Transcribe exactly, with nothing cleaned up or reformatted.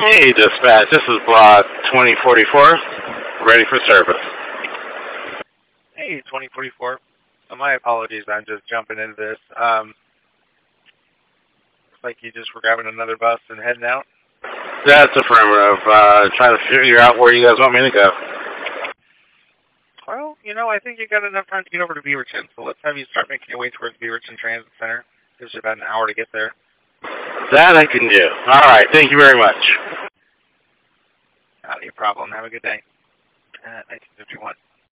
Hey, dispatch. This is block twenty forty-four. Ready for service. Hey, twenty forty-four. Uh, my apologies. I'm just jumping into this. Um, looks like you just were grabbing another bus and heading out. That's affirmative. Uh, trying to figure out where you guys want me to go. Well, you know, I think you got enough time to get over to Beaverton, so let's have you start making your way towards Beaverton Transit Center. Gives you about an hour to get there. That I can do. All right. Thank you very much. Not a problem. Have a good day. Uh, nineteen fifty-one.